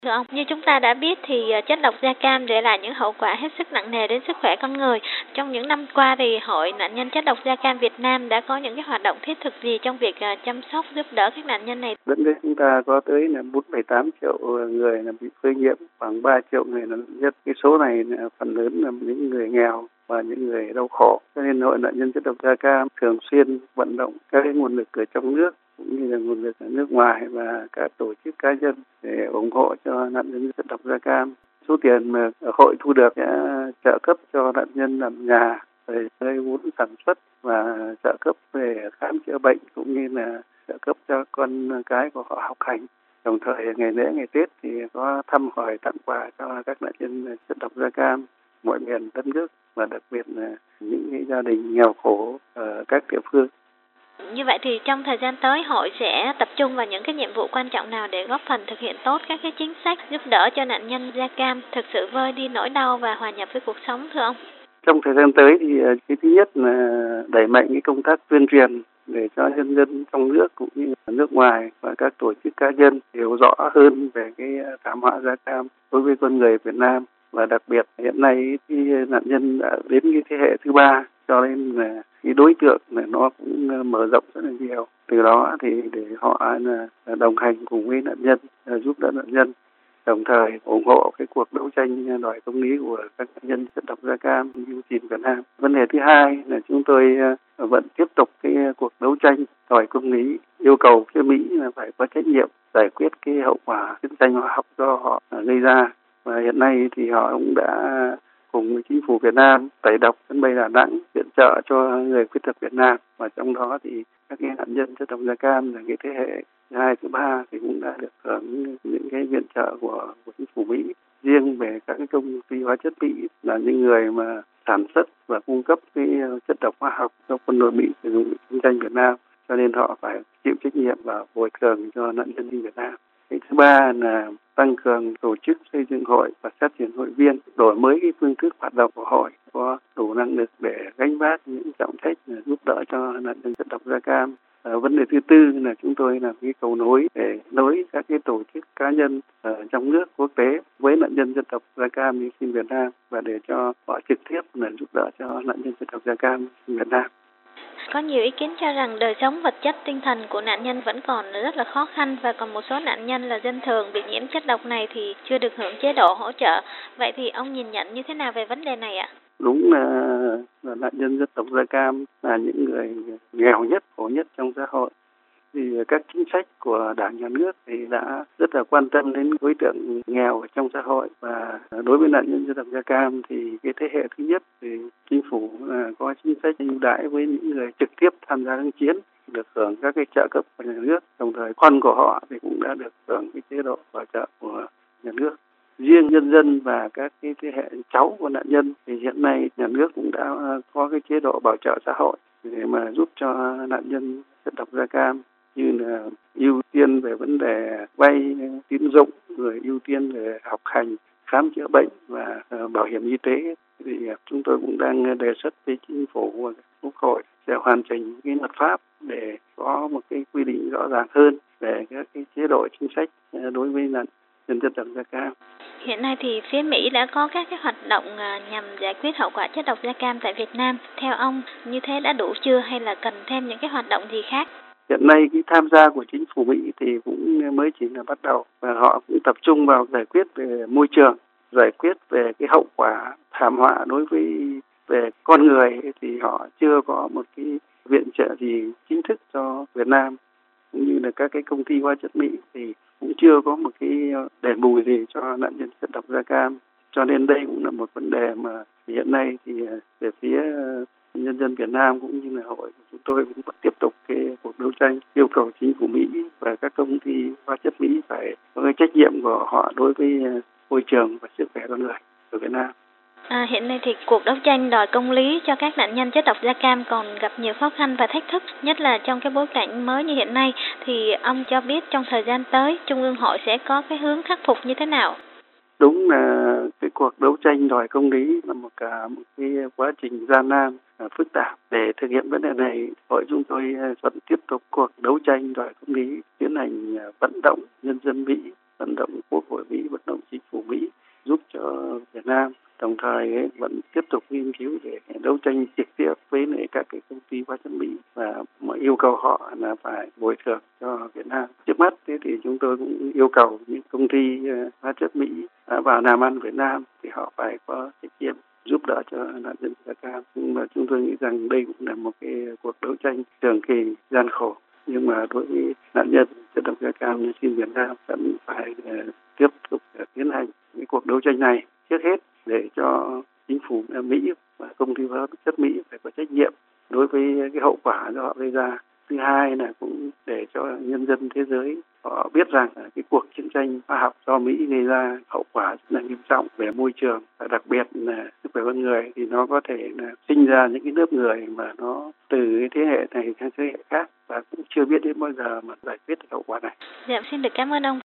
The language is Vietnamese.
Thưa ông, như chúng ta đã biết thì chất độc da cam để lại những hậu quả hết sức nặng nề đến sức khỏe con người. Trong những năm qua thì Hội nạn nhân chất độc da cam Việt Nam đã có những cái hoạt động thiết thực gì trong việc chăm sóc giúp đỡ các nạn nhân này? Đất nước chúng ta có tới là 4,8 triệu người là bị phơi nhiễm, khoảng 3 triệu người là nhất. Cái số này là phần lớn là những người nghèo và những người đau khổ. Cho nên Hội nạn nhân chất độc da cam thường xuyên vận động các cái nguồn lực ở trong nước cũng như là nguồn lực ở nước ngoài và các tổ chức cá nhân để ủng hộ cho nạn nhân chất độc da cam. Số tiền mà hội thu được sẽ trợ cấp cho nạn nhân làm nhà, về nơi vốn sản xuất và trợ cấp về khám chữa bệnh cũng như là trợ cấp cho con cái của họ học hành. Đồng thời ngày lễ ngày Tết thì có thăm hỏi tặng quà cho các nạn nhân chất độc da cam mọi miền đất nước và đặc biệt là những cái gia đình nghèo khổ ở các địa phương. Như vậy thì trong thời gian tới hội sẽ tập trung vào những cái nhiệm vụ quan trọng nào để góp phần thực hiện tốt các cái chính sách giúp đỡ cho nạn nhân da cam thực sự vơi đi nỗi đau và hòa nhập với cuộc sống thưa ông? Trong thời gian tới thì cái thứ nhất là đẩy mạnh cái công tác tuyên truyền để cho nhân dân trong nước cũng như là nước ngoài và các tổ chức cá nhân hiểu rõ hơn về cái thảm họa da cam đối với con người Việt Nam, và đặc biệt hiện nay thì nạn nhân đã đến cái thế hệ thứ ba, cho nên là cái đối tượng là nó cũng mở rộng rất là nhiều. Từ đó thì để họ là đồng hành cùng với nạn nhân, giúp đỡ nạn nhân, đồng thời ủng hộ cái cuộc đấu tranh đòi công lý của các nạn nhân chất độc da cam như Việt Nam. Vấn đề thứ hai là chúng tôi vẫn tiếp tục cái cuộc đấu tranh đòi công lý, yêu cầu phía Mỹ là phải có trách nhiệm giải quyết cái hậu quả chiến tranh hóa học do họ gây ra. Và hiện nay thì họ cũng đã cùng với chính phủ Việt Nam tẩy độc sân bay Đà Nẵng, viện trợ cho người khuyết tật Việt Nam, và trong đó thì các cái nạn nhân chất độc da cam là cái thế hệ thứ hai, thứ ba thì cũng đã được hưởng những cái viện trợ của chính phủ Mỹ. Riêng về các cái công ty hóa chất Mỹ là những người mà sản xuất và cung cấp cái chất độc hóa học cho quân đội Mỹ sử dụng chiến tranh Việt Nam, cho nên họ phải chịu trách nhiệm và bồi thường cho nạn nhân Việt Nam. Cái thứ ba là tăng cường tổ chức xây dựng hội và phát triển hội viên, đổi mới cái phương thức hoạt động của hội có đủ năng lực để gánh vác những trọng trách giúp đỡ cho nạn nhân chất độc da cam. Vấn đề thứ tư là chúng tôi làm cái cầu nối để nối các cái tổ chức cá nhân ở trong nước, quốc tế với nạn nhân chất độc da cam như xin Việt Nam, và để cho họ trực tiếp là giúp đỡ cho nạn nhân chất độc da cam Việt Nam. Có nhiều ý kiến cho rằng đời sống vật chất tinh thần của nạn nhân vẫn còn rất là khó khăn, và còn một số nạn nhân là dân thường bị nhiễm chất độc này thì chưa được hưởng chế độ hỗ trợ. Vậy thì ông nhìn nhận như thế nào về vấn đề này ạ? Đúng là nạn nhân chất độc da cam là những người nghèo nhất, khổ nhất trong xã hội. Thì các chính sách của Đảng, Nhà nước thì đã rất là quan tâm đến đối tượng nghèo ở trong xã hội, và đối với nạn nhân chất độc da cam thì cái thế hệ thứ nhất thì chính phủ có chính sách ưu đãi với những người trực tiếp tham gia kháng chiến, được hưởng các cái trợ cấp của nhà nước, đồng thời con của họ thì cũng đã được hưởng cái chế độ bảo trợ của nhà nước. Riêng nhân dân và các cái thế hệ cháu của nạn nhân thì hiện nay nhà nước cũng đã có cái chế độ bảo trợ xã hội để mà giúp cho nạn nhân chất độc da cam, như là ưu tiên về vấn đề vay tín dụng, rồi ưu tiên về học hành, khám chữa bệnh và bảo hiểm y tế. Thì chúng tôi cũng đang đề xuất với chính phủ và Quốc hội sẽ hoàn chỉnh cái luật pháp để có một cái quy định rõ ràng hơn về các cái chế độ chính sách đối với nạn nhân chất độc da cam. Hiện nay thì phía Mỹ đã có các cái hoạt động nhằm giải quyết hậu quả chất độc da cam tại Việt Nam. Theo ông, như thế đã đủ chưa hay là cần thêm những cái hoạt động gì khác? Hiện nay cái tham gia của chính phủ Mỹ thì cũng mới chỉ là bắt đầu, và họ cũng tập trung vào giải quyết về môi trường, giải quyết về cái hậu quả thảm họa đối với về con người, thì họ chưa có một cái viện trợ gì chính thức cho Việt Nam, cũng như là các cái công ty hóa chất Mỹ thì cũng chưa có một cái đền bù gì cho nạn nhân chất độc da cam. Cho nên đây cũng là một vấn đề mà hiện nay thì về phía nhân dân Việt Nam cũng như là hội của chúng tôi cũng vẫn tiếp tục cái cuộc đấu tranh, yêu cầu chính phủ Mỹ và các công ty hóa chất Mỹ phải có cái trách nhiệm của họ đối với môi trường và sức khỏe con người ở Việt Nam. Hiện nay thì cuộc đấu tranh đòi công lý cho các nạn nhân chất độc da cam còn gặp nhiều khó khăn và thách thức, nhất là trong cái bối cảnh mới như hiện nay. Thì ông cho biết trong thời gian tới, Trung ương Hội sẽ có cái hướng khắc phục như thế nào? Đúng là cái cuộc đấu tranh đòi công lý là một cái quá trình gian nan, phức tạp. Để thực hiện vấn đề này, hội chúng tôi vẫn tiếp tục cuộc đấu tranh đòi công lý, tiến hành vận động nhân dân Mỹ vận động Quốc hội Mỹ, vận động chính phủ Mỹ giúp cho Việt Nam, đồng thời vẫn tiếp tục nghiên cứu để đấu tranh trực tiếp với các cái công ty hóa chất Mỹ và yêu cầu họ là phải bồi thường cho Việt Nam. Trước mắt thì chúng tôi cũng yêu cầu những công ty hóa chất Mỹ vào làm ăn Việt Nam thì họ phải có trách nhiệm giúp đỡ cho nạn nhân da cam. Nhưng mà chúng tôi nghĩ rằng đây cũng là một cái cuộc đấu tranh trường kỳ gian khổ. Nhưng mà đối với nạn nhân chất độc da cam như xin Việt Nam vẫn phải tiếp tục tiến hành cái cuộc đấu tranh này, trước hết để cho chính phủ Mỹ và công ty hóa chất Mỹ phải có trách nhiệm đối với cái hậu quả do họ gây ra. Thứ hai là cũng để cho nhân dân thế giới họ biết rằng cái cuộc chiến tranh hóa học do Mỹ gây ra hậu quả rất là nghiêm trọng về môi trường và đặc biệt là sức khỏe con người, thì nó có thể là sinh ra những cái lớp người mà nó từ cái thế hệ này sang thế hệ khác và cũng chưa biết đến bao giờ mà giải quyết được hậu quả này. Dạ, xin được cảm ơn ông.